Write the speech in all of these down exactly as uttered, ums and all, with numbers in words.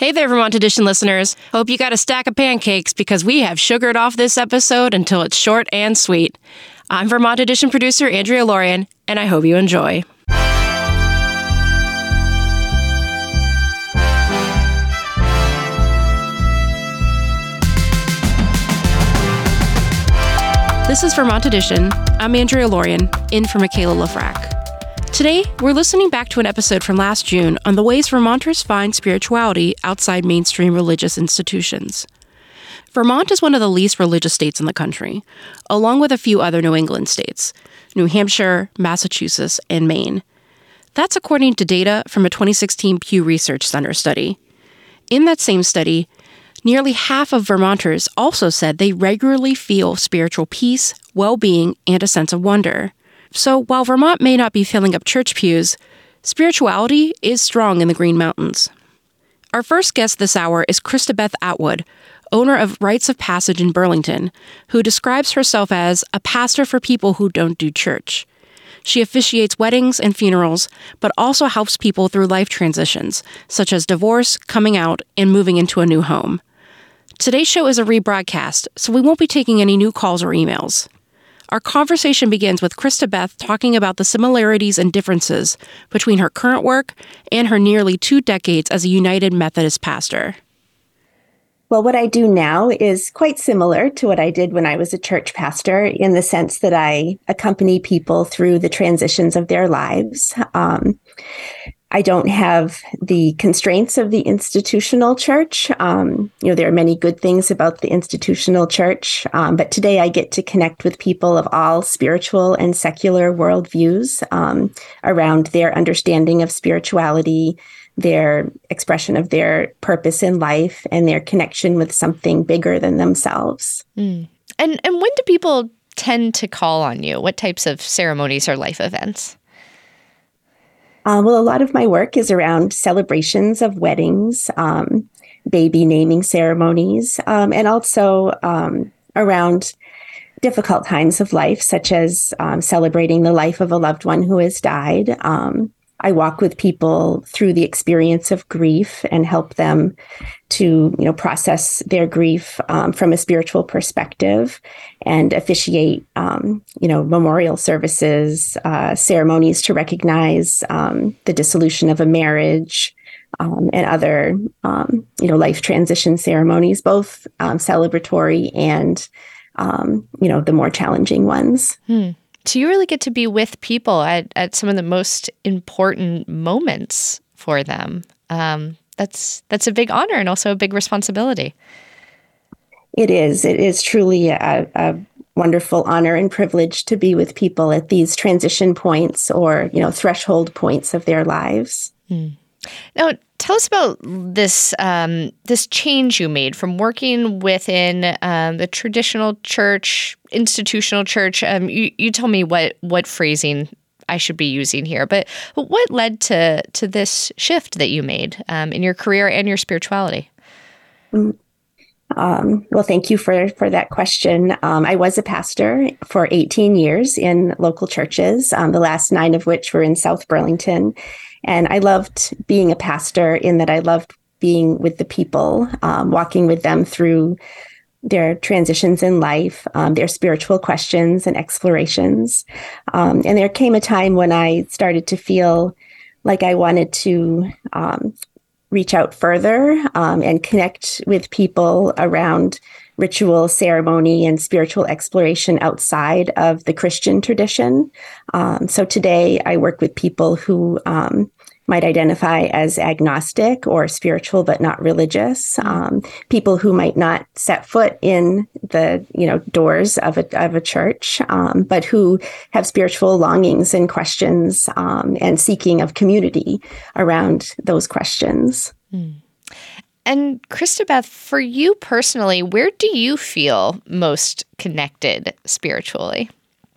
Hey there, Vermont Edition listeners. Hope you got a stack of pancakes because we have sugared off this episode until it's short and sweet. I'm Vermont Edition producer Andrea Lorian, and I hope you enjoy. This is Vermont Edition. I'm Andrea Lorian, in for Michaela Lafrac. Today, we're listening back to an episode from last June on the ways Vermonters find spirituality outside mainstream religious institutions. Vermont is one of the least religious states in the country, along with a few other New England states, New Hampshire, Massachusetts, and Maine. That's according to data from a twenty sixteen Pew Research Center study. In that same study, nearly half of Vermonters also said they regularly feel spiritual peace, well-being, and a sense of wonder. So while Vermont may not be filling up church pews, spirituality is strong in the Green Mountains. Our first guest this hour is Christabeth Atwood, owner of Rites of Passage in Burlington, who describes herself as a pastor for people who don't do church. She officiates weddings and funerals, but also helps people through life transitions, such as divorce, coming out, and moving into a new home. Today's show is a rebroadcast, so we won't be taking any new calls or emails. Our conversation begins with Christabeth talking about the similarities and differences between her current work and her nearly two decades as a United Methodist pastor. Well, what I do now is quite similar to what I did when I was a church pastor in the sense that I accompany people through the transitions of their lives. Um, I don't have the constraints of the institutional church. Um, you know, there are many good things about the institutional church, um, but today I get to connect with people of all spiritual and secular worldviews um, around their understanding of spirituality, their expression of their purpose in life, and their connection with something bigger than themselves. Mm. And and when do people tend to call on you? What types of ceremonies or life events? Uh, well, a lot of my work is around celebrations of weddings, um, baby naming ceremonies, um, and also um, around difficult times of life, such as um, celebrating the life of a loved one who has died. Um, I walk with people through the experience of grief and help them to, you know, process their grief um, from a spiritual perspective, and officiate, um, you know, memorial services, uh, ceremonies to recognize um, the dissolution of a marriage, um, and other, um, you know, life transition ceremonies, both um, celebratory and, um, you know, the more challenging ones. Hmm. So you really get to be with people at, at some of the most important moments for them. Um, that's that's a big honor and also a big responsibility. It is. It is truly a, a wonderful honor and privilege to be with people at these transition points or, you know, threshold points of their lives. Hmm. Now, tell us about this um, this change you made from working within um, the traditional church, institutional church. Um, you, you told me what what phrasing I should be using here, but what led to to this shift that you made um, in your career and your spirituality? Um, well, thank you for, for that question. Um, I was a pastor for eighteen years in local churches, um, the last nine of which were in South Burlington. And I loved being a pastor in that I loved being with the people, um, walking with them through their transitions in life, um, their spiritual questions and explorations. Um, and there came a time when I started to feel like I wanted to um, reach out further um, and connect with people around ritual, ceremony, and spiritual exploration outside of the Christian tradition. Um, so today I work with people who um, might identify as agnostic or spiritual but not religious, um, people who might not set foot in the you know doors of a of a church, um, but who have spiritual longings and questions um, and seeking of community around those questions. Mm. And Christabeth, for you personally, where do you feel most connected spiritually?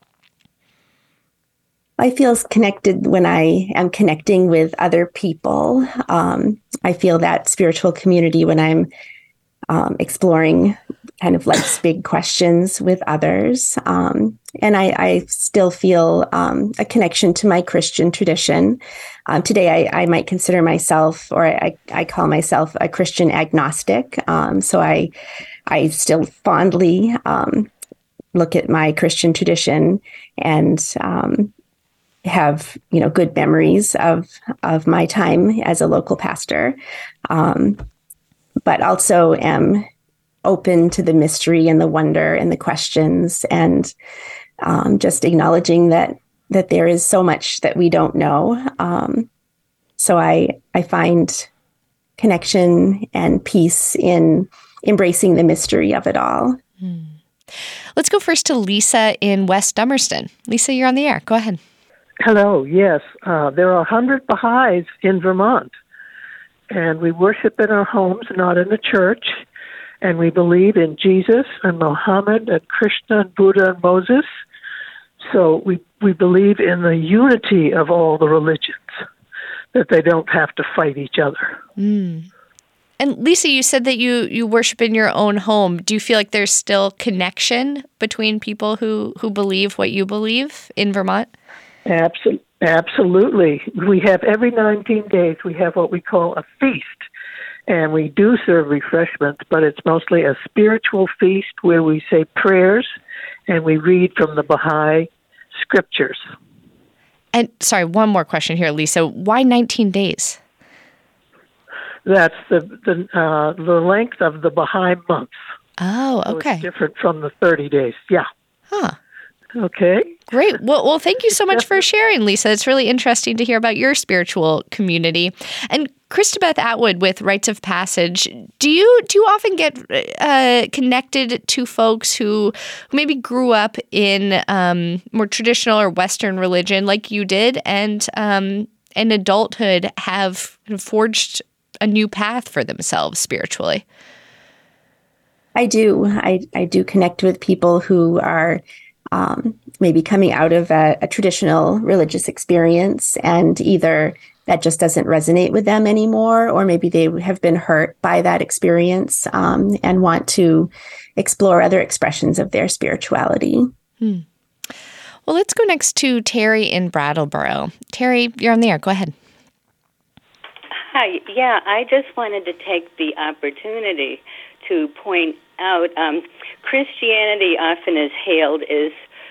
I feel connected when I am connecting with other people. Um, I feel that spiritual community when I'm um, exploring kind of life's big questions with others. Um, and I, I still feel um, a connection to my Christian tradition. Um, today, I, I might consider myself, or I, I call myself a Christian agnostic. Um, so I, I still fondly um, look at my Christian tradition and um, have, you know, good memories of of my time as a local pastor, um, but also am open to the mystery and the wonder and the questions, and um, just acknowledging that that there is so much that we don't know. Um, so I I find connection and peace in embracing the mystery of it all. Hmm. Let's go first to Lisa in West Dummerston. Lisa, you're on the air. Go ahead. Hello. Yes, uh, there are one hundred Baha'is in Vermont, and we worship in our homes, not in the church. And we believe in Jesus and Muhammad and Krishna and Buddha and Moses. So we, we believe in the unity of all the religions, that they don't have to fight each other. Mm. And Lisa, you said that you, you worship in your own home. Do you feel like there's still connection between people who, who believe what you believe in Vermont? Absolutely. Absolutely. We have every nineteen days, we have what we call a feast. And we do serve refreshments, but it's mostly a spiritual feast where we say prayers and we read from the Baha'i scriptures. And sorry, one more question here, Lisa. Why nineteen days? That's the the uh, the length of the Baha'i month. Oh, okay. So it's different from the thirty days. Yeah. Huh. Okay. Great. Well, well, thank you so much for sharing, Lisa. It's really interesting to hear about your spiritual community. And Christabeth Atwood with Rites of Passage, do you do you often get uh, connected to folks who maybe grew up in um, more traditional or Western religion like you did, and um, in adulthood have forged a new path for themselves spiritually? I do. I, I do connect with people who are um, maybe coming out of a, a traditional religious experience, and either that just doesn't resonate with them anymore, or maybe they have been hurt by that experience um, and want to explore other expressions of their spirituality. Hmm. Well, let's go next to Terry in Brattleboro. Terry, you're on the air. Go ahead. Hi. Yeah, I just wanted to take the opportunity to point out um, Christianity often is hailed as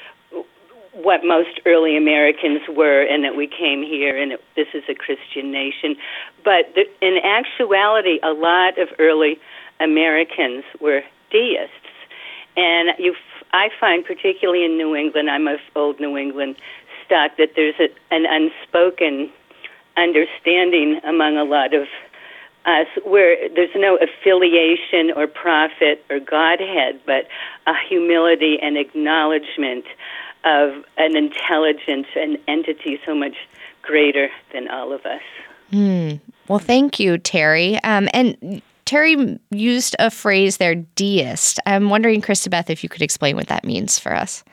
what most early Americans were, and that we came here and it, this is a Christian nation. But the, in actuality, a lot of early Americans were deists. And you, I find, particularly in New England, I'm of old New England stock, that there's a, an unspoken understanding among a lot of us where there's no affiliation or prophet or Godhead, but a humility and acknowledgement of an intelligence, an entity so much greater than all of us. Mm. Well, thank you, Terry. Um, and Terry used a phrase there, deist. I'm wondering, Christabeth, if you could explain what that means for us.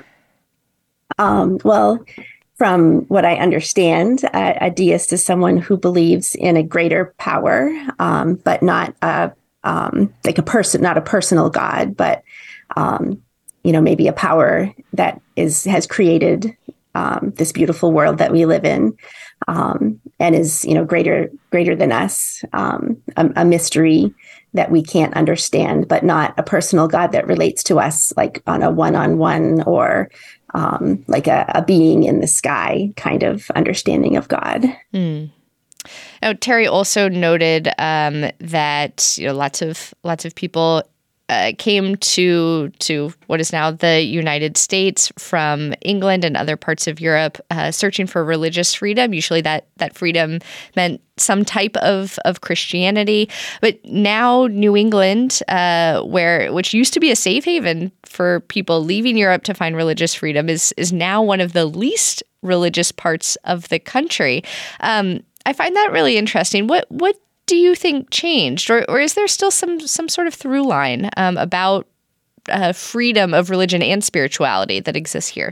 Um, well, from what I understand, a, a deist is someone who believes in a greater power, um, but not a, um, like a person, not a personal God, but um, you know, maybe a power that is has created um, this beautiful world that we live in, um, and is, you know, greater greater than us, um, a, a mystery that we can't understand, but not a personal God that relates to us like on a one-on-one or um, like a, a being in the sky kind of understanding of God. Mm. Now, Terry also noted um, that, you know, lots of lots of people Uh, came to to what is now the United States from England and other parts of Europe, uh, searching for religious freedom. Usually that that freedom meant some type of, of Christianity. But now New England, uh, where which used to be a safe haven for people leaving Europe to find religious freedom, is is now one of the least religious parts of the country. Um, I find that really interesting. What what do you think changed, or or is there still some some sort of through line um, about uh, freedom of religion and spirituality that exists here?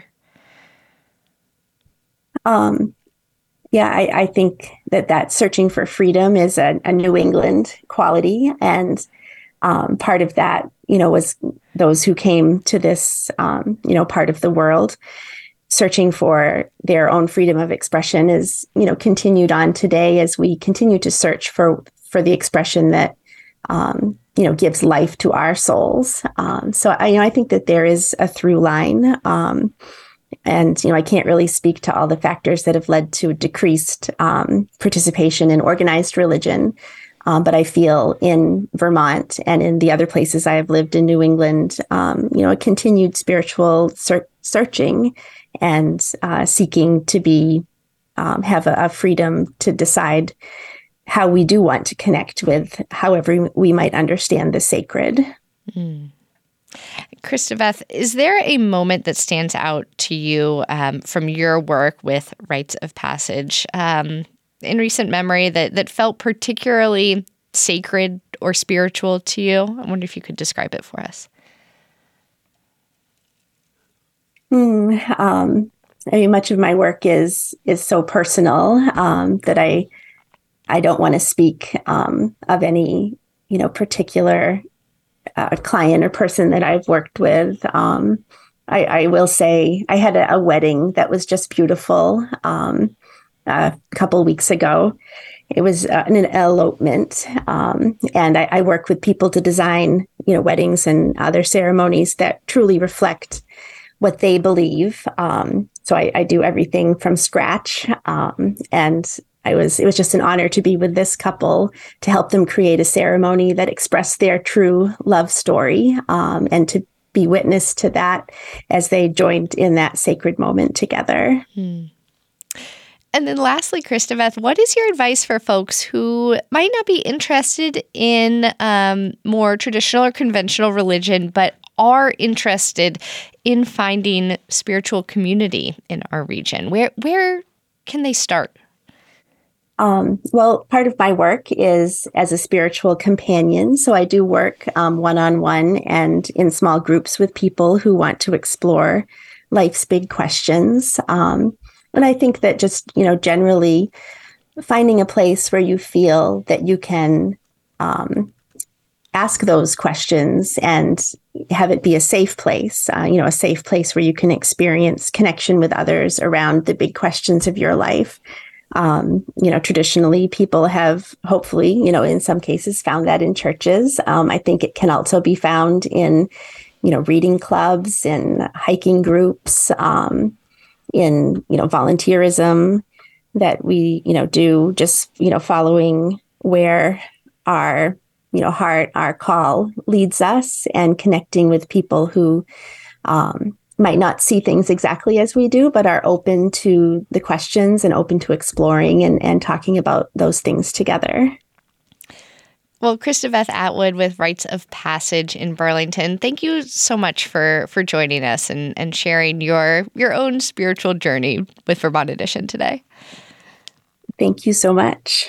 Um, yeah, I, I think that that searching for freedom is a, a New England quality, and um, part of that, you know, was those who came to this, um, you know, part of the world searching for their own freedom of expression is, you know, continued on today as we continue to search for, for the expression that, um, you know, gives life to our souls. Um, so I, you know, I think that there is a through line. Um, and, you know, I can't really speak to all the factors that have led to decreased um, participation in organized religion. Um, but I feel in Vermont and in the other places I have lived in New England, um, you know, a continued spiritual ser- searching and uh, seeking to be, um, have a, a freedom to decide how we do want to connect with however we might understand the sacred. Mm. Christabeth, is there a moment that stands out to you um, from your work with Rites of Passage um, in recent memory that, that felt particularly sacred or spiritual to you? I wonder if you could describe it for us. Hmm. Um, I mean, much of my work is is so personal um, that I I don't want to speak um, of any you know particular uh, client or person that I've worked with. Um, I, I will say I had a, a wedding that was just beautiful um, a couple weeks ago. It was uh, an elopement, um, and I, I work with people to design you know weddings and other ceremonies that truly reflect what they believe. Um, so I, I do everything from scratch. Um, and I was, it was just an honor to be with this couple to help them create a ceremony that expressed their true love story, um, and to be witness to that as they joined in that sacred moment together. Hmm. And then lastly, Christabeth, what is your advice for folks who might not be interested in um, more traditional or conventional religion, but are interested in finding spiritual community in our region? Where where can they start? Um, well, part of my work is as a spiritual companion. So I do work um, one-on-one and in small groups with people who want to explore life's big questions. Um, and I think that just, you know, generally finding a place where you feel that you can um, ask those questions and have it be a safe place, uh, you know, a safe place where you can experience connection with others around the big questions of your life. Um, you know, traditionally, people have hopefully, you know, in some cases found that in churches. Um, I think it can also be found in, you know, reading clubs and hiking groups, um, in, you know, volunteerism that we, you know, do just, you know, following where our, you know, heart, our call leads us and connecting with people who, um, might not see things exactly as we do, but are open to the questions and open to exploring and, and talking about those things together. Well, Christabeth Atwood with Rites of Passage in Burlington, thank you so much for for joining us and, and sharing your your own spiritual journey with Vermont Edition today. Thank you so much.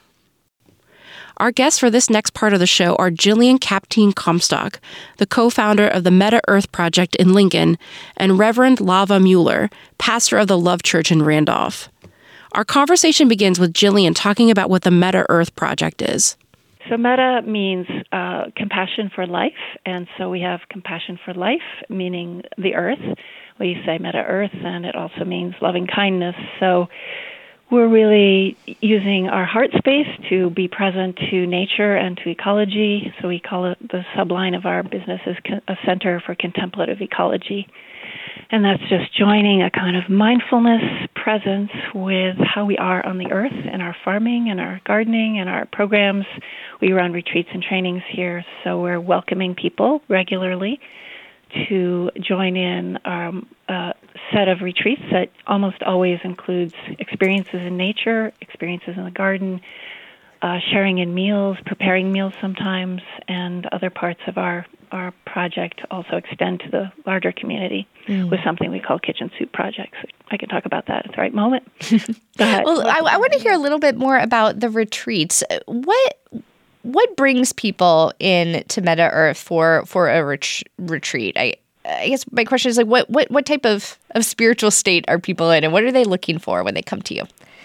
Our guests for this next part of the show are Jillian Kapteyn Comstock, the co-founder of the Meta Earth Project in Lincoln, and Reverend Lava Mueller, pastor of the Love Church in Randolph. Our conversation begins with Jillian talking about what the Meta Earth Project is. So meta means uh, compassion for life, and so we have compassion for life, meaning the earth. We say Meta Earth, and it also means loving kindness. So we're really using our heart space to be present to nature and to ecology. So we call it the subline of our business is a Center for Contemplative Ecology. And that's just joining a kind of mindfulness presence with how we are on the earth in our farming and our gardening and our programs. We run retreats and trainings here, so we're welcoming people regularly to join in um, a set of retreats that almost always includes experiences in nature, experiences in the garden, uh, sharing in meals, preparing meals sometimes, and other parts of our, our project also extend to the larger community mm. with something we call kitchen soup projects. I can talk about that at the right moment. Well, I, I want to hear a little bit more about the retreats. What what brings people in to Meta Earth for for a ret- retreat? I I guess my question is like, what what what type of, of spiritual state are people in, and what are they looking for when they come to you?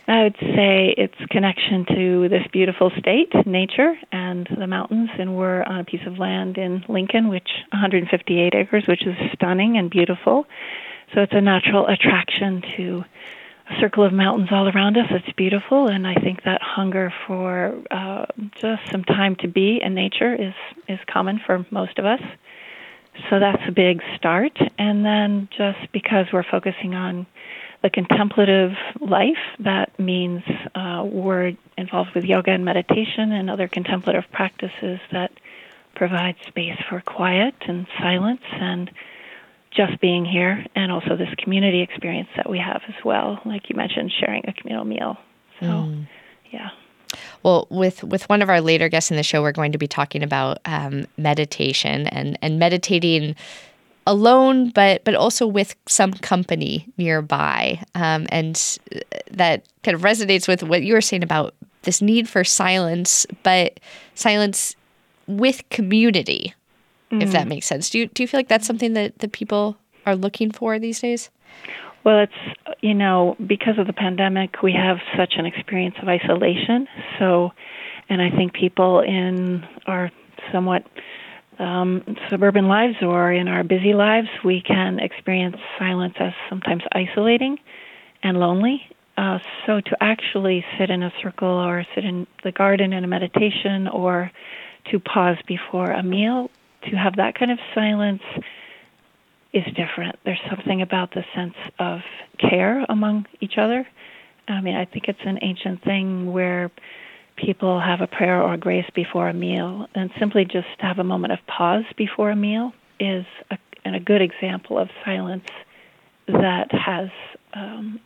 I would say it's connection to this beautiful state, nature, and the mountains. And we're on a piece of land in Lincoln, which one hundred fifty-eight acres, which is stunning and beautiful. So it's a natural attraction to a circle of mountains all around us. It's beautiful, and I think that hunger for uh, just some time to be in nature is, is common for most of us. So that's a big start. And then just because we're focusing on the contemplative life, that means uh, we're involved with yoga and meditation and other contemplative practices that provide space for quiet and silence and just being here, and also this community experience that we have as well, like you mentioned, sharing a communal meal. So, mm. yeah. Well, with, with one of our later guests in the show, we're going to be talking about um, meditation and, and meditating alone, but but also with some company nearby. Um, and that kind of resonates with what you were saying about this need for silence, but silence with community, mm. if that makes sense. Do you do you feel like that's something that, that people are looking for these days? Well, it's, you know, because of the pandemic, we have such an experience of isolation. So, and I think people in our somewhat Um, suburban lives or in our busy lives, we can experience silence as sometimes isolating and lonely. Uh, so to actually sit in a circle or sit in the garden in a meditation or to pause before a meal, to have that kind of silence is different. There's something about the sense of care among each other. I mean, I think it's an ancient thing where people have a prayer or a grace before a meal, and simply just have a moment of pause before a meal is a, and a good example of silence that has um,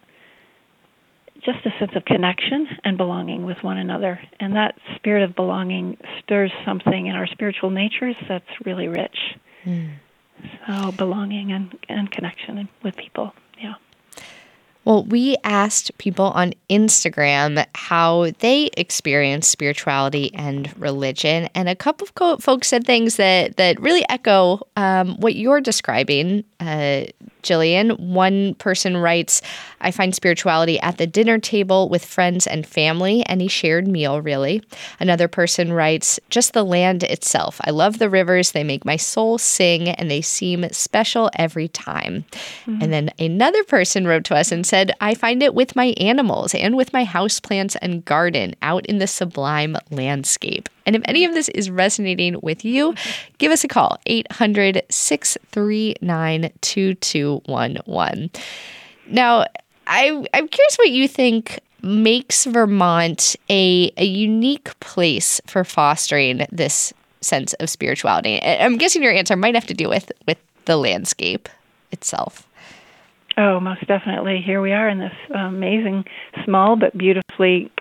just a sense of connection and belonging with one another. And that spirit of belonging stirs something in our spiritual natures that's really rich. Mm. So belonging and, and connection with people, yeah. Well, we asked people on Instagram how they experience spirituality and religion, and a couple of co- folks said things that, that really echo um, what you're describing, uh, Jillian. One person writes, I find spirituality at the dinner table with friends and family, any shared meal, really. Another person writes, just the land itself. I love the rivers. They make my soul sing, and they seem special every time. Mm-hmm. And then another person wrote to us and said, I find it with my animals and with my houseplants and garden out in the sublime landscape. And if any of this is resonating with you, give us a call, eight hundred, six three nine, two two one one. Now, I, I'm curious what you think makes Vermont a, a unique place for fostering this sense of spirituality. I'm guessing your answer might have to do with, with the landscape itself. Oh, most definitely. Here we are in this amazing, small but beautifully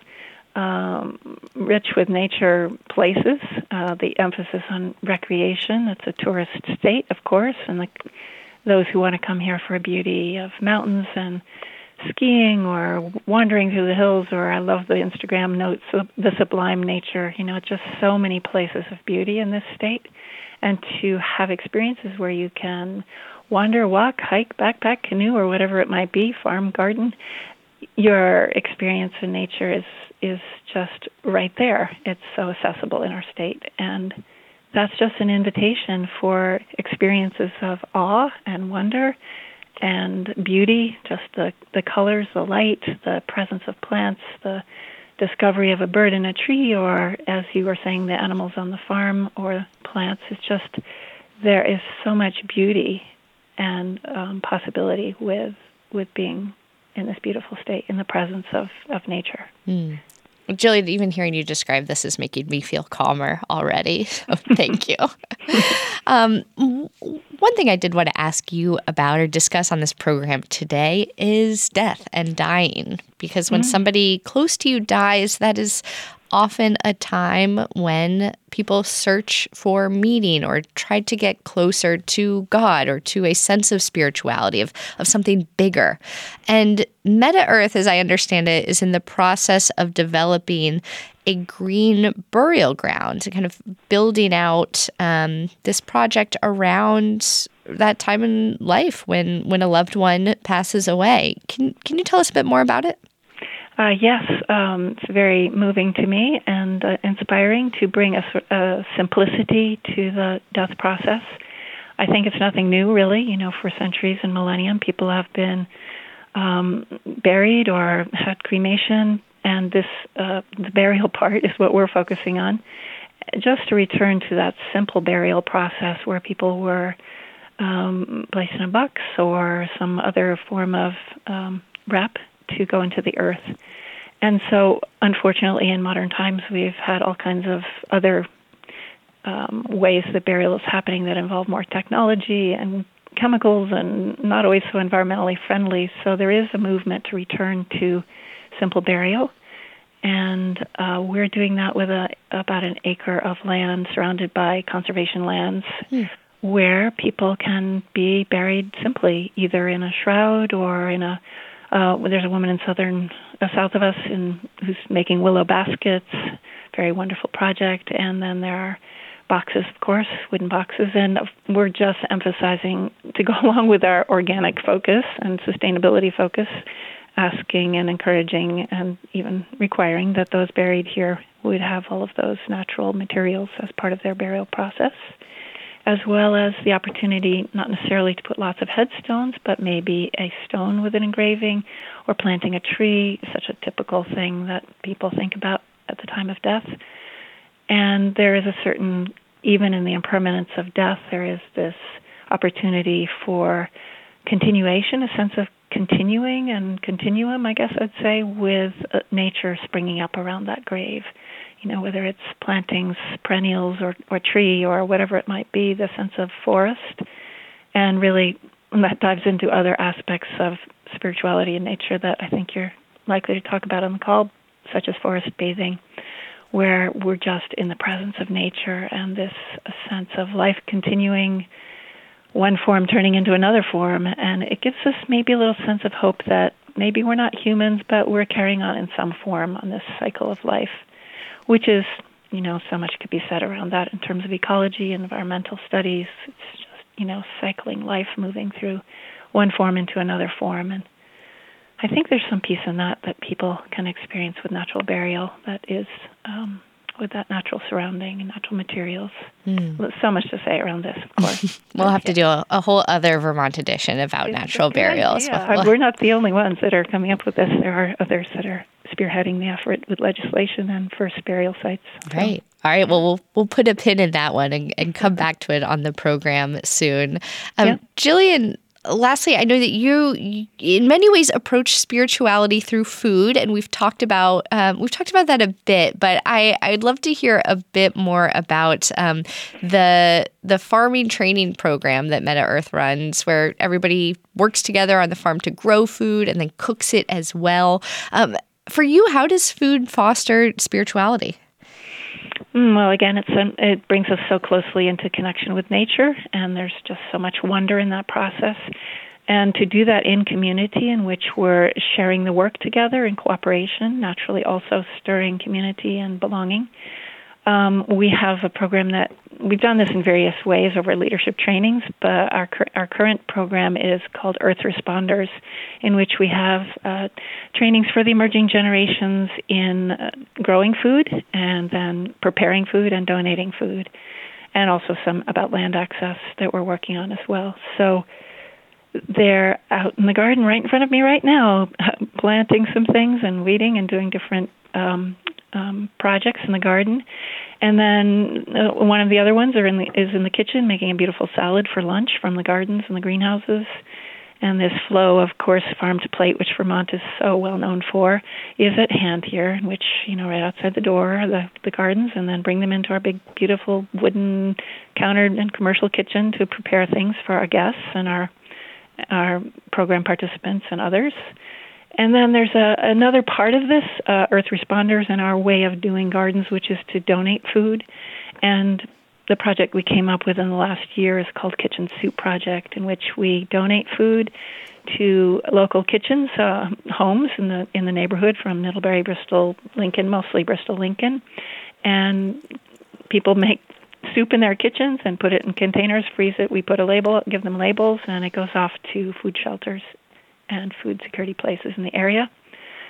um, rich with nature places. Uh, the emphasis on recreation. It's a tourist state, of course, and the, those who want to come here for a beauty of mountains and skiing or wandering through the hills, or I love the Instagram notes, the sublime nature. You know, just so many places of beauty in this state. And to have experiences where you can wander, walk, hike, backpack, canoe, or whatever it might be, farm, garden, your experience in nature is is just right there. It's so accessible in our state. And that's just an invitation for experiences of awe and wonder and beauty, just the, the colors, the light, the presence of plants, the discovery of a bird in a tree, or, as you were saying, the animals on the farm or plants. It's just, there is so much beauty and um, possibility with with being in this beautiful state, in the presence of, of nature. Mm. Jillian, even hearing you describe this is making me feel calmer already, so thank you. um, one thing I did want to ask you about or discuss on this program today is death and dying, because when mm. somebody close to you dies, that is often a time when people search for meaning or try to get closer to God or to a sense of spirituality, of, of something bigger. And Meta Earth, as I understand it, is in the process of developing a green burial ground, kind of building out um, this project around that time in life when, when a loved one passes away. Can, can you tell us a bit more about it? Uh, yes, um, it's very moving to me and uh, inspiring to bring a, a simplicity to the death process. I think it's nothing new, really. You know, for centuries and millennium, people have been um, buried or had cremation, and this uh, the burial part is what we're focusing on. Just to return to that simple burial process where people were um, placed in a box or some other form of um, wrap to go into the earth. And so, unfortunately, in modern times, we've had all kinds of other um, ways that burial is happening that involve more technology and chemicals and not always so environmentally friendly. So there is a movement to return to simple burial. And uh, we're doing that with a, about an acre of land surrounded by conservation lands mm. where people can be buried simply, either in a shroud or in a, uh, there's a woman in southern, uh, south of us in, who's making willow baskets, very wonderful project. And then there are boxes, of course, wooden boxes. And we're just emphasizing, to go along with our organic focus and sustainability focus, asking and encouraging and even requiring that those buried here would have all of those natural materials as part of their burial process, as well as the opportunity not necessarily to put lots of headstones, but maybe a stone with an engraving or planting a tree, such a typical thing that people think about at the time of death. And there is a certain, even in the impermanence of death, there is this opportunity for continuation, a sense of continuing and continuum, I guess I'd say, with uh, nature springing up around that grave. You know, whether it's plantings, perennials, or, or tree, or whatever it might be, the sense of forest. And really, that dives into other aspects of spirituality and nature that I think you're likely to talk about on the call, such as forest bathing, where we're just in the presence of nature and this sense of life continuing, one form turning into another form, and it gives us maybe a little sense of hope that maybe we're not humans, but we're carrying on in some form on this cycle of life, which is, you know, so much could be said around that in terms of ecology and environmental studies. It's just, you know, cycling life, moving through one form into another form, and I think there's some peace in that that people can experience with natural burial that is um, with that natural surrounding and natural materials. Mm. Well, so much to say around this, of course. We'll have to do a, a whole other Vermont edition about it's natural burial. Yeah, well. We're not the only ones that are coming up with this. There are others that are spearheading the effort with legislation and first burial sites. So. Right. All right. Well, we'll we'll put a pin in that one and, and come back to it on the program soon. Um, yeah. Jillian, lastly, I know that you, you, in many ways, approach spirituality through food, and we've talked about um, we've talked about that a bit. But I I'd love to hear a bit more about um, the the farming training program that Meta Earth runs, where everybody works together on the farm to grow food and then cooks it as well. Um, for you, how does food foster spirituality? Well, again, it's um, it brings us so closely into connection with nature, and there's just so much wonder in that process. And to do that in community in which we're sharing the work together in cooperation, naturally also stirring community and belonging. Um, we have a program that, we've done this in various ways over leadership trainings, but our our current program is called Earth Responders, in which we have uh, trainings for the emerging generations in uh, growing food and then preparing food and donating food, and also some about land access that we're working on as well. So they're out in the garden right in front of me right now, planting some things and weeding and doing different um Um, projects in the garden, and then uh, one of the other ones are in the, is in the kitchen making a beautiful salad for lunch from the gardens and the greenhouses. And this flow of course farm to plate, which Vermont is so well known for, is at hand here, in which, you know, right outside the door are the, the gardens, and then bring them into our big beautiful wooden countered and commercial kitchen to prepare things for our guests and our our program participants and others. And then there's a, another part of this, uh, Earth Responders, and our way of doing gardens, which is to donate food. And the project we came up with in the last year is called Kitchen Soup Project, in which we donate food to local kitchens, uh, homes in the in the neighborhood from Middlebury, Bristol, Lincoln, mostly Bristol, Lincoln. And people make soup in their kitchens and put it in containers, freeze it. We put a label, give them labels, and it goes off to food shelters and food security places in the area.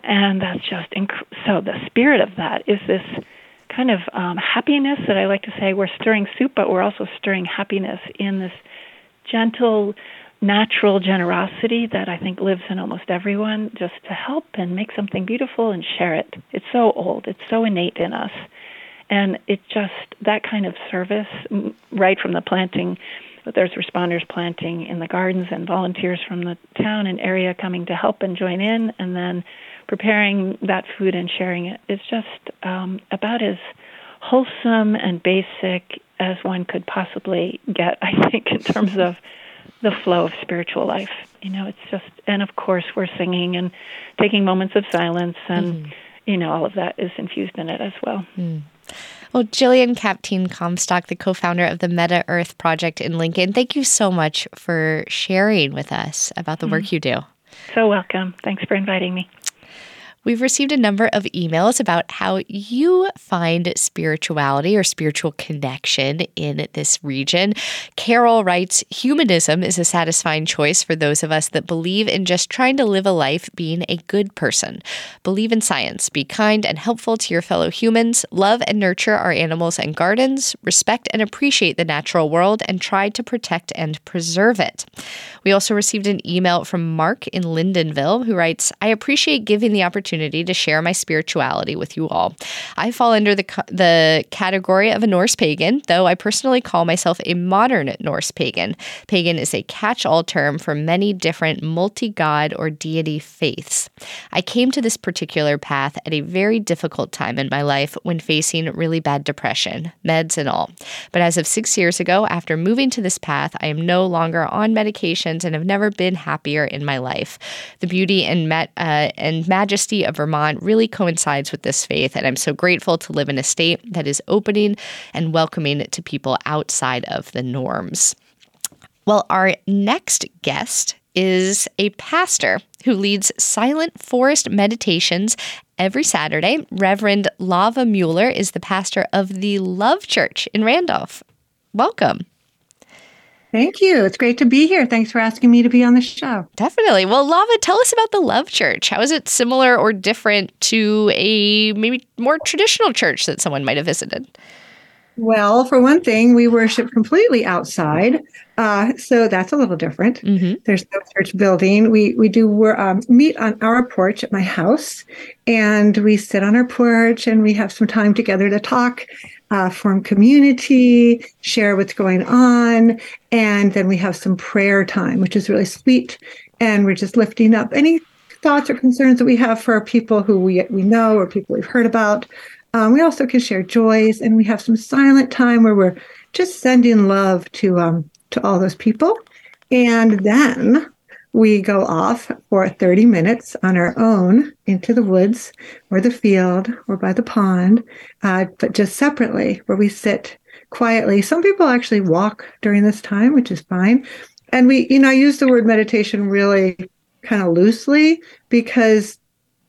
And that's just inc- so the spirit of that is this kind of um, happiness that I like to say we're stirring soup, but we're also stirring happiness in this gentle, natural generosity that I think lives in almost everyone, just to help and make something beautiful and share it. It's so old. It's so innate in us. And it just, that kind of service, right from the planting, there's responders planting in the gardens and volunteers from the town and area coming to help and join in, and then preparing that food and sharing it. It's just um, about as wholesome and basic as one could possibly get, I think, in terms of the flow of spiritual life. You know, it's just, and of course we're singing and taking moments of silence, and, mm-hmm. you know, all of that is infused in it as well. Mm. Well, Jillian Kapteyn Comstock, the co-founder of the Meta Earth Project in Lincoln, thank you so much for sharing with us about the mm. work you do. So welcome. Thanks for inviting me. We've received a number of emails about how you find spirituality or spiritual connection in this region. Carol writes, humanism is a satisfying choice for those of us that believe in just trying to live a life being a good person. Believe in science, be kind and helpful to your fellow humans, love and nurture our animals and gardens, respect and appreciate the natural world, and try to protect and preserve it. We also received an email from Mark in Lyndonville who writes, I appreciate giving the opportunity to share my spirituality with you all. I fall under the the category of a Norse pagan, though I personally call myself a modern Norse pagan. Pagan is a catch-all term for many different multi-god or deity faiths. I came to this particular path at a very difficult time in my life when facing really bad depression, meds and all. But as of six years ago, after moving to this path, I am no longer on medications and have never been happier in my life. The beauty and ma- uh, and majesty of Vermont really coincides with this faith, and I'm so grateful to live in a state that is opening and welcoming to people outside of the norms. Well, our next guest is a pastor who leads silent forest meditations every Saturday. Reverend Lava Mueller is the pastor of the Love Church in Randolph. Welcome. Thank you. It's great to be here. Thanks for asking me to be on the show. Definitely. Well, Lava, tell us about the Love Church. How is it similar or different to a maybe more traditional church that someone might have visited? Well, for one thing, we worship completely outside, uh, so that's a little different. Mm-hmm. There's no church building. We we do um, meet on our porch at my house, and we sit on our porch, and we have some time together to talk, uh, form community, share what's going on, and then we have some prayer time, which is really sweet, and we're just lifting up any thoughts or concerns that we have for people who we we know or people we've heard about. Um, we also can share joys, and we have some silent time where we're just sending love to um, to all those people. And then we go off for thirty minutes on our own into the woods or the field or by the pond, uh, but just separately where we sit quietly. Some people actually walk during this time, which is fine. And we, you know, I use the word meditation really kind of loosely because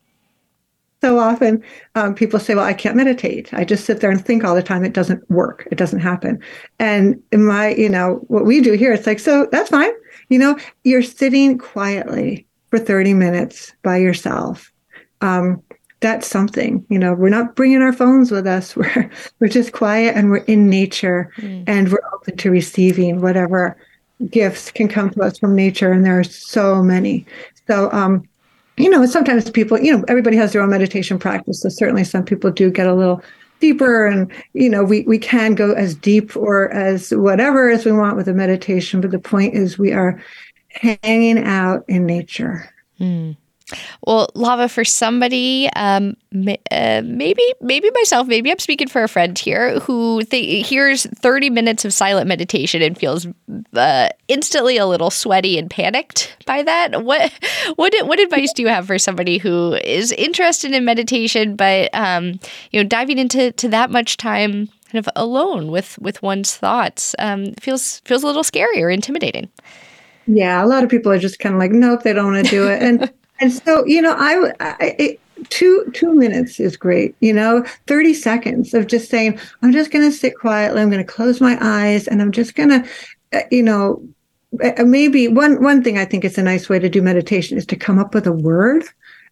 so often um, people say, well, I can't meditate. I just sit there and think all the time. It doesn't work. It doesn't happen. And in my, you know, what we do here, it's like, so that's fine. You know, you're sitting quietly for thirty minutes by yourself. Um, that's something, you know, we're not bringing our phones with us. We're, we're just quiet and we're in nature mm. and we're open to receiving whatever gifts can come to us from nature. And there are so many. So, um, You know, sometimes people, you know, everybody has their own meditation practice. So certainly some people do get a little deeper and, you know, we, we can go as deep or as whatever as we want with a meditation. But the point is we are hanging out in nature. Mm. Well, Lava, for somebody, um, uh, maybe maybe myself, maybe I'm speaking for a friend here who th- hears thirty minutes of silent meditation and feels uh, instantly a little sweaty and panicked by that. What what what advice do you have for somebody who is interested in meditation, but um, you know, diving into to that much time kind of alone with with one's thoughts um, feels feels a little scary or intimidating? Yeah, a lot of people are just kind of like, nope, they don't want to do it, and. And so, you know, I, I it, two two minutes is great. You know, thirty seconds of just saying, I'm just going to sit quietly. I'm going to close my eyes, and I'm just going to, uh, you know, uh, maybe one one thing I think is a nice way to do meditation is to come up with a word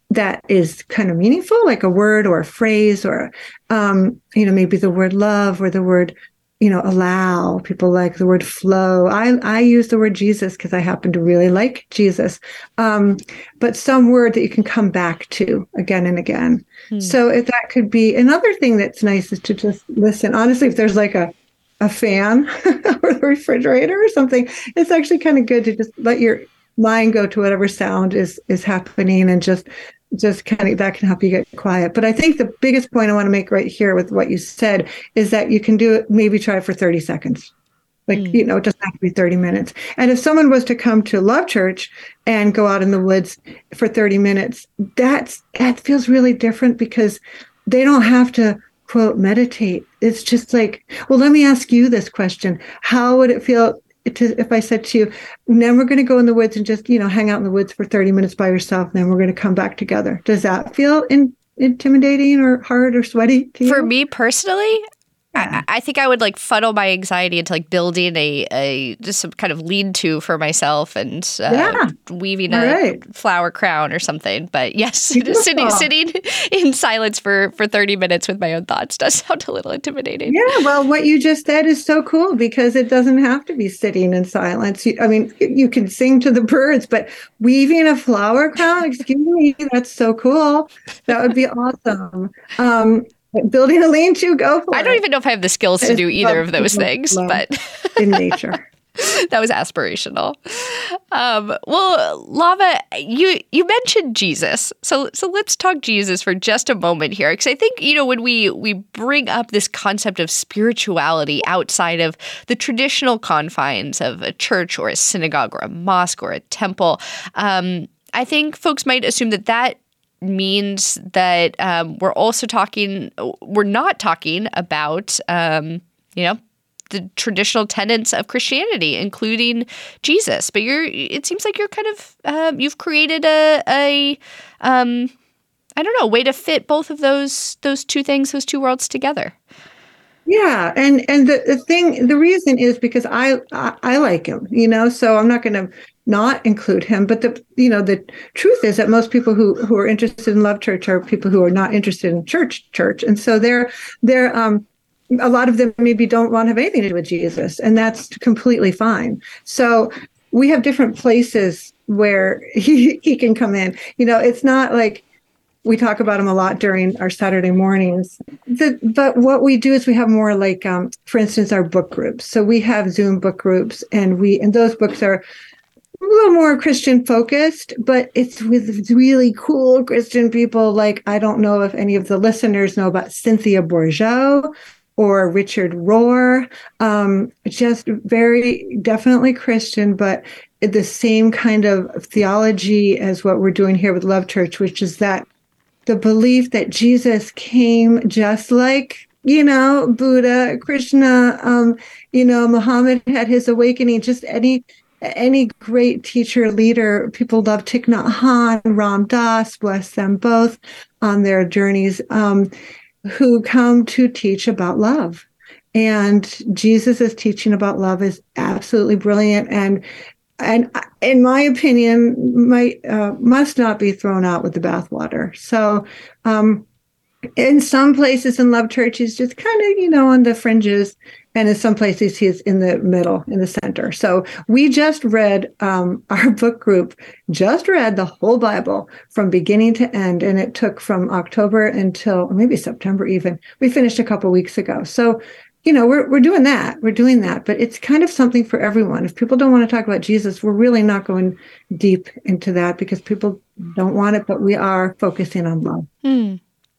that is kind of meaningful, like a word or a phrase, or, um, you know, maybe the word love or the word, you know, allow. People like the word flow. I, I use the word Jesus because I happen to really like Jesus. Um, but some word that you can come back to again and again. Hmm. So if that could be another thing that's nice is to just listen. Honestly, if there's like a, a fan or the refrigerator or something, it's actually kind of good to just let your mind go to whatever sound is, is happening and just just kind of, that can help you get quiet. But I think the biggest point I want to make right here with what you said is that you can do it, maybe try it for thirty seconds. Like, mm. you know, it doesn't have to be thirty minutes. And if someone was to come to Love Church and go out in the woods for thirty minutes, that's, that feels really different because they don't have to, quote, meditate. It's just like, well, let me ask you this question. How would it feel to, if I said to you, then we're going to go in the woods and just, you know, hang out in the woods for thirty minutes by yourself, and then we're going to come back together? Does that feel in, intimidating or hard or sweaty to you? For me personally, I, I think I would like funnel my anxiety into like building a, a just some kind of lean-to for myself and uh, yeah. weaving All a right. flower crown or something. But yes, sitting sitting in silence for, for thirty minutes with my own thoughts does sound a little intimidating. Yeah, well, what you just said is so cool because it doesn't have to be sitting in silence. You, I mean, you can sing to the birds, but weaving a flower crown, excuse me, that's so cool. That would be awesome. Um, Building a lean-to, go for it. I don't even know if I have the skills to do either of those things, but in nature. That was aspirational. Um, well, Lava, you you mentioned Jesus, so so let's talk Jesus for just a moment here, because I think, you know, when we we bring up this concept of spirituality outside of the traditional confines of a church or a synagogue or a mosque or a temple, um, I think folks might assume that that means that um, we're also talking, we're not talking about, um, you know, the traditional tenets of Christianity, including Jesus. But you're, it seems like you're kind of, um, you've created a, a um, I don't know, way to fit both of those, those two things, those two worlds together. Yeah. And, and the, the thing, the reason is because I, I, I like him, you know, so I'm not going to not include him. But the, you know, the truth is that most people who, who are interested in Love Church are people who are not interested in church, church. And so they're, they're, um, a lot of them maybe don't want to have anything to do with Jesus, and that's completely fine. So we have different places where he, he can come in. You know, it's not like we talk about him a lot during our Saturday mornings. The, but what we do is we have more like, um, for instance, our book groups. So we have Zoom book groups, and we and those books are a little more Christian focused, but it's with really cool Christian people. Like, I don't know if any of the listeners know about Cynthia Bourgeau or Richard Rohr, um, just very definitely Christian, but the same kind of theology as what we're doing here with Love Church, which is that the belief that Jesus came just like, you know, Buddha, Krishna, um, you know, Muhammad had his awakening, just any any great teacher, leader. People love Thich Nhat Hanh, Ram Dass, bless them both on their journeys, um, who come to teach about love. And Jesus' teaching about love is absolutely brilliant. And and in my opinion, might uh, must not be thrown out with the bathwater. So um, in some places in Love Church, he's just kind of, you know, on the fringes. And in some places, he's in the middle, in the center. So we just read, um, our book group just read the whole Bible from beginning to end. And it took from October until maybe September even. We finished a couple weeks ago. So, you know, we're we're doing that. We're doing that. But it's kind of something for everyone. If people don't want to talk about Jesus, we're really not going deep into that because people don't want it. But we are focusing on love. Hmm.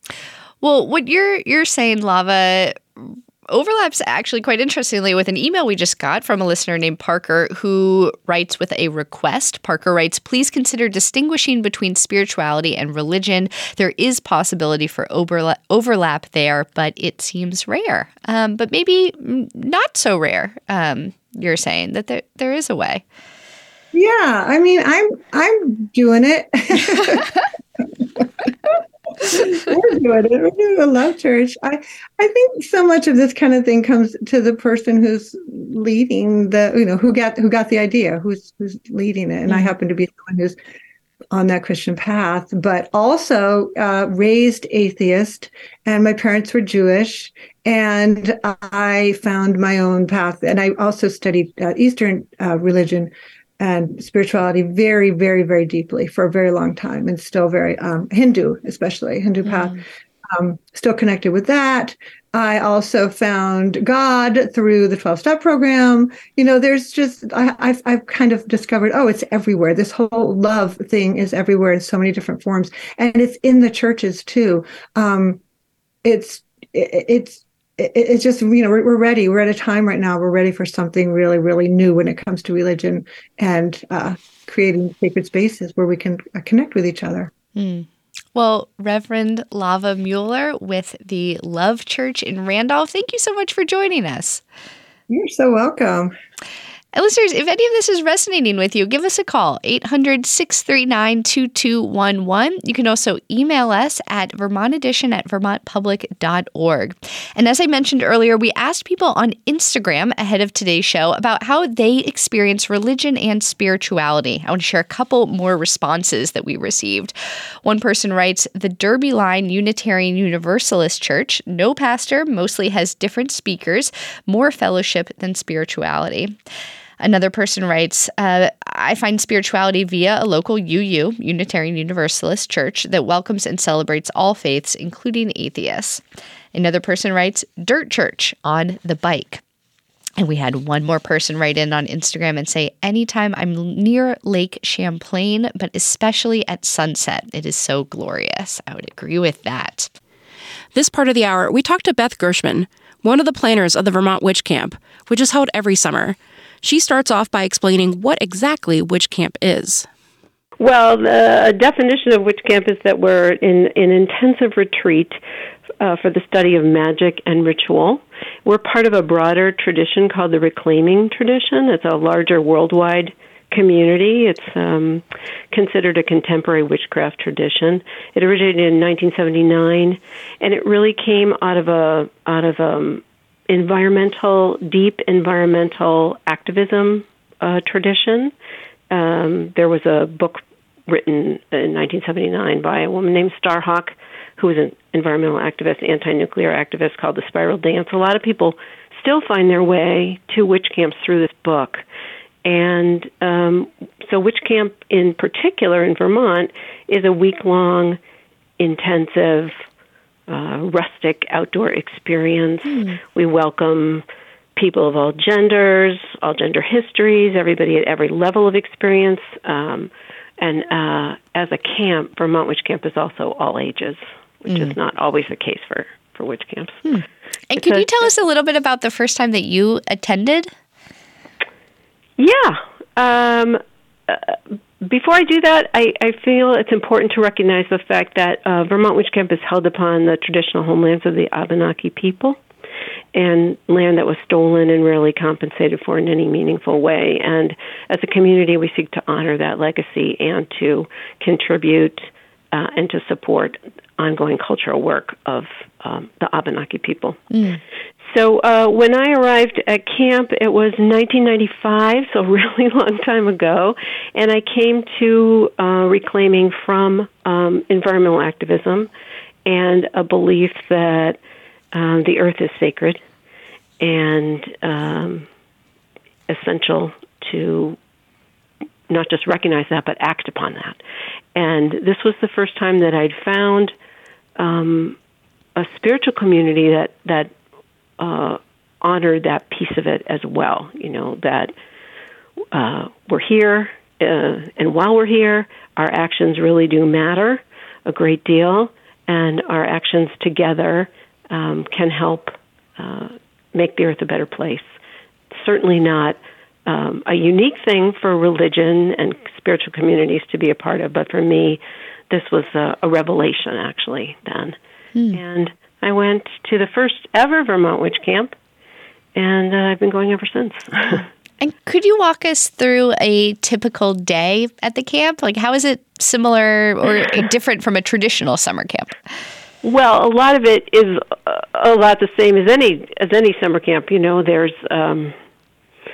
Well, what you're you're saying, Lava, overlaps actually quite interestingly with an email we just got from a listener named Parker who writes with a request. Parker writes, please consider distinguishing between spirituality and religion. There is possibility for overla- overlap there, but it seems rare. Um, but maybe not so rare, um, you're saying, that there there is a way. Yeah, I mean, I'm I'm doing it. We're doing it. We're doing a Love Church. I, I think so much of this kind of thing comes to the person who's leading the, you know, who got who got the idea, who's who's leading it. And mm-hmm. I happen to be someone who's on that Christian path, but also uh, raised atheist, and my parents were Jewish, and I found my own path. And I also studied uh, Eastern uh, religion and spirituality very, very, very deeply for a very long time, and still very um, Hindu, especially Hindu path. Mm. Um, still connected with that. I also found God through the twelve-step program. You know, there's just, I, I've, I've kind of discovered, oh, it's everywhere. This whole love thing is everywhere in so many different forms. And it's in the churches too. Um, it's, it, it's, it's just, you know, we're, we're ready. We're at a time right now. We're ready for something really, really new when it comes to religion and uh, creating sacred spaces where we can uh, connect with each other. Mm. Well, Reverend Lava Mueller with the Love Church in Randolph, thank you so much for joining us. You're so welcome. And listeners, if any of this is resonating with you, give us a call, eight hundred, six three nine, two two one one. You can also email us at vermont edition at vermont public dot org. And as I mentioned earlier, we asked people on Instagram ahead of today's show about how they experience religion and spirituality. I want to share a couple more responses that we received. One person writes, the Derby Line Unitarian Universalist Church, no pastor, mostly has different speakers, more fellowship than spirituality. Another person writes, uh, I find spirituality via a local U U, Unitarian Universalist Church, that welcomes and celebrates all faiths, including atheists. Another person writes, Dirt Church on the bike. And we had one more person write in on Instagram and say, anytime I'm near Lake Champlain, but especially at sunset, it is so glorious. I would agree with that. This part of the hour, we talked to Beth Gershman, one of the planners of the Vermont Witch Camp, which is held every summer. She starts off by explaining what exactly Witch Camp is. Well, the definition of Witch Camp is that we're in an intensive retreat uh, for the study of magic and ritual. We're part of a broader tradition called the Reclaiming Tradition. It's a larger worldwide community. It's um, considered a contemporary witchcraft tradition. It originated in nineteen seventy-nine, and it really came out of a out of um, environmental, deep environmental activism uh, tradition. Um, there was a book written in nineteen seventy-nine by a woman named Starhawk, who was an environmental activist, anti-nuclear activist, called The Spiral Dance. A lot of people still find their way to witch camps through this book. And um, so Witch Camp in particular in Vermont is a week-long, intensive, uh, rustic outdoor experience. Mm. We welcome people of all genders, all gender histories, everybody at every level of experience. Um, and uh, as a camp, Vermont Witch Camp is also all ages, which mm. is not always the case for, for witch camps. Mm. And could you tell us a little bit about the first time that you attended? Yeah. Um, uh, before I do that, I, I feel it's important to recognize the fact that uh, Vermont Witch Camp is held upon the traditional homelands of the Abenaki people, and land that was stolen and rarely compensated for in any meaningful way. And as a community, we seek to honor that legacy and to contribute uh, and to support ongoing cultural work of um, the Abenaki people. Mm. So uh, when I arrived at camp, it was nineteen ninety-five, so a really long time ago, and I came to uh, reclaiming from um, environmental activism and a belief that um, the earth is sacred and um, essential to not just recognize that, but act upon that. And this was the first time that I'd found um, a spiritual community that that uh, honored that piece of it as well. You know, that uh, we're here, uh, and while we're here, our actions really do matter a great deal, and our actions together um, can help uh, make the earth a better place. Certainly not um, a unique thing for religion and spiritual communities to be a part of, but for me, this was a, a revelation, actually, then. Mm. And I went to the first ever Vermont Witch Camp, and uh, I've been going ever since. And could you walk us through a typical day at the camp? Like, how is it similar or different from a traditional summer camp? Well, a lot of it is a lot the same as any as any summer camp. You know, there's um,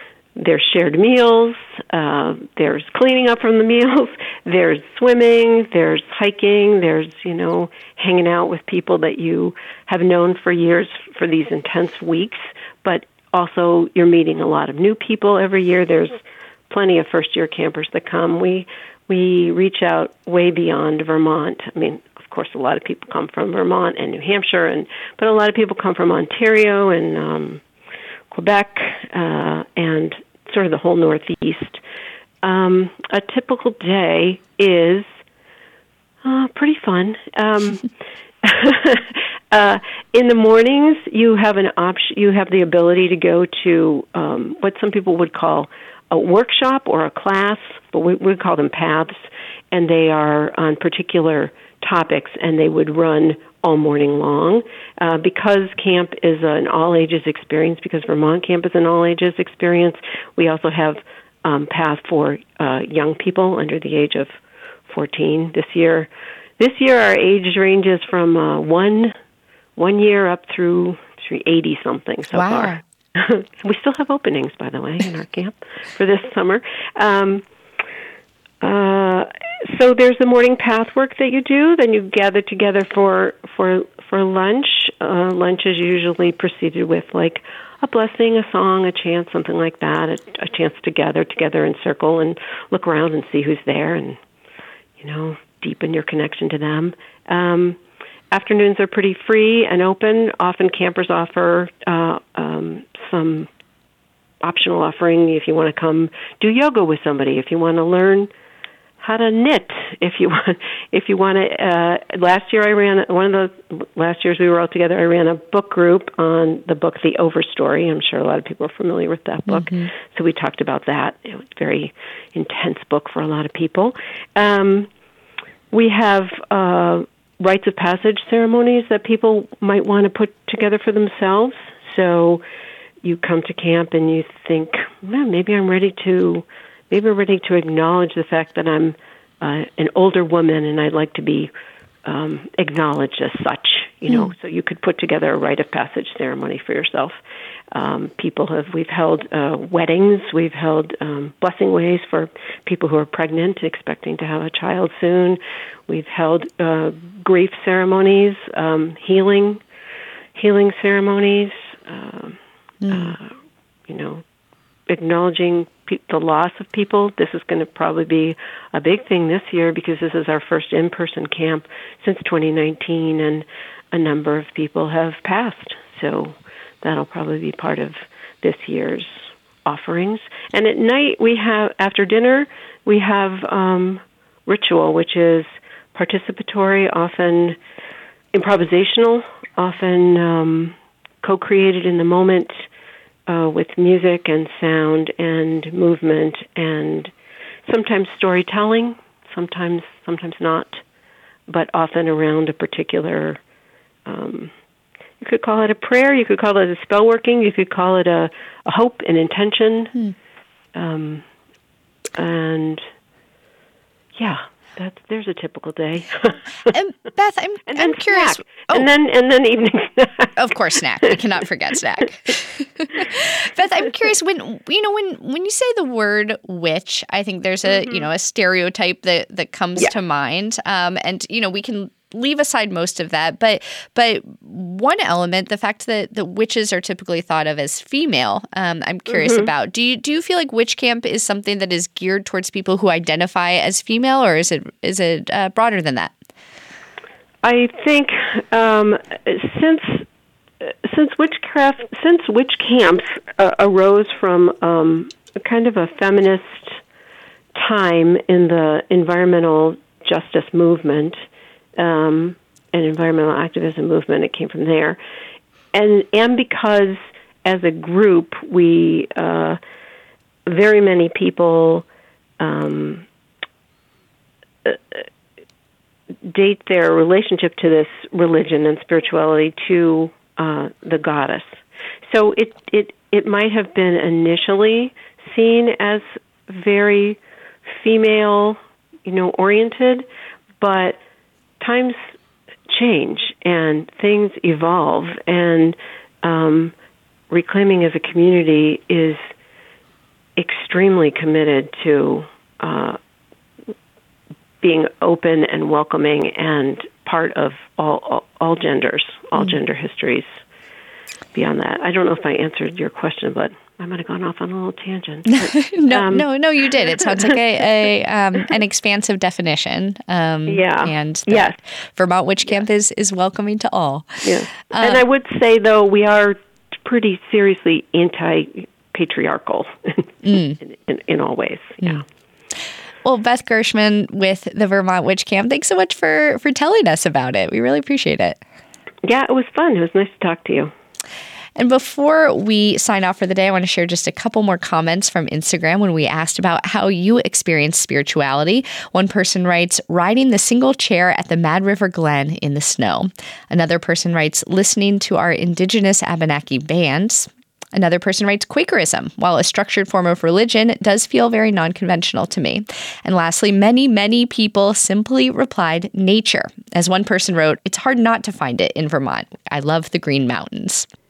there's shared meals, uh, there's cleaning up from the meals, there's swimming, there's hiking, there's, you know, hanging out with people that you have known for years for these intense weeks, but also you're meeting a lot of new people every year. There's plenty of first-year campers that come. We we reach out way beyond Vermont. I mean, of course, a lot of people come from Vermont and New Hampshire, and but a lot of people come from Ontario and um, Quebec uh, and sort of the whole Northeast. Um, a typical day is uh, pretty fun. Um, uh, in the mornings, you have an option. You have the ability to go to um, what some people would call a workshop or a class, but we, we call them paths, and they are on particular topics, and they would run all morning long. Uh, because camp is an all-ages experience, because Vermont Camp is an all-ages experience, we also have um, path for uh, young people under the age of fourteen this year. This year, our age ranges from uh, one one year up through through eighty-something so wow. far. We still have openings, by the way, in our camp for this summer. Um, uh, so there's the morning path work that you do. Then you gather together for for for lunch. Uh, lunch is usually preceded with like a blessing, a song, a chant, something like that. A, a chance to gather together in circle and look around and see who's there, and you know, deepen your connection to them. Um, Afternoons are pretty free and open. Often campers offer uh, um, some optional offering if you want to come do yoga with somebody, if you want to learn how to knit, if you want. If you want to. Uh, last year I ran one of the last years we were all together. I ran a book group on the book The Overstory. I'm sure a lot of people are familiar with that book. Mm-hmm. So we talked about that. It was a very intense book for a lot of people. Um, we have. Uh, rites of passage ceremonies that people might want to put together for themselves. So you come to camp and you think, well, maybe I'm ready to, maybe I'm ready to acknowledge the fact that I'm uh, an older woman and I'd like to be um, acknowledged as such. You know, mm. So you could put together a rite of passage ceremony for yourself. Um, people have, we've held uh, weddings, we've held um, blessing ways for people who are pregnant, expecting to have a child soon. We've held uh, grief ceremonies, um, healing, healing ceremonies, uh, mm. uh, you know, acknowledging pe- the loss of people. This is going to probably be a big thing this year because this is our first in-person camp since twenty nineteen, and a number of people have passed. So that'll probably be part of this year's offerings. And at night, we have, after dinner, we have um, ritual, which is participatory, often improvisational, often um, co-created in the moment uh, with music and sound and movement, and sometimes storytelling, sometimes sometimes not, but often around a particular um you could call it a prayer, you could call it a spell working, you could call it a, a hope, an intention. Hmm. Um, and, yeah, that's, there's a typical day. And Beth, I'm, and I'm curious. Oh. And then and then evening snack. Of course, snack. We cannot forget snack. Beth, I'm curious, when you know when, when you say the word witch, I think there's a mm-hmm. you know a stereotype that, that comes yeah. to mind. Um, and you know, we can leave aside most of that, but but one element, the fact that the witches are typically thought of as female, um, I'm curious mm-hmm. about. Do you do you feel like witch camp is something that is geared towards people who identify as female, or is it is it uh, broader than that? I think um, since since witchcraft since witch camps uh, arose from um, a kind of a feminist time in the environmental justice movement. Um, and environmental activism movement, it came from there. And and because as a group, we, uh, very many people um, uh, date their relationship to this religion and spirituality to uh, the goddess. So it, it, it might have been initially seen as very female, you know, oriented, but times change and things evolve, and um, reclaiming as a community is extremely committed to uh, being open and welcoming and part of all all, all genders, all mm. gender histories. Beyond that, I don't know if I answered your question, but I might have gone off on a little tangent. But, no, um, no, no, you did. It sounds like a, a um, an expansive definition. Um, yeah, and yes, Vermont Witch Camp is is welcoming to all. Yeah, uh, and I would say though we are pretty seriously anti-patriarchal mm. in, in, in all ways. Yeah. Mm. Well, Beth Gershman with the Vermont Witch Camp, thanks so much for, for telling us about it. We really appreciate it. Yeah, it was fun. It was nice to talk to you. And before we sign off for the day, I want to share just a couple more comments from Instagram when we asked about how you experience spirituality. One person writes, riding the single chair at the Mad River Glen in the snow. Another person writes, listening to our Indigenous Abenaki bands. Another person writes, Quakerism, while a structured form of religion, does feel very non-conventional to me. And lastly, many, many people simply replied, nature. As one person wrote, it's hard not to find it in Vermont. I love the Green Mountains.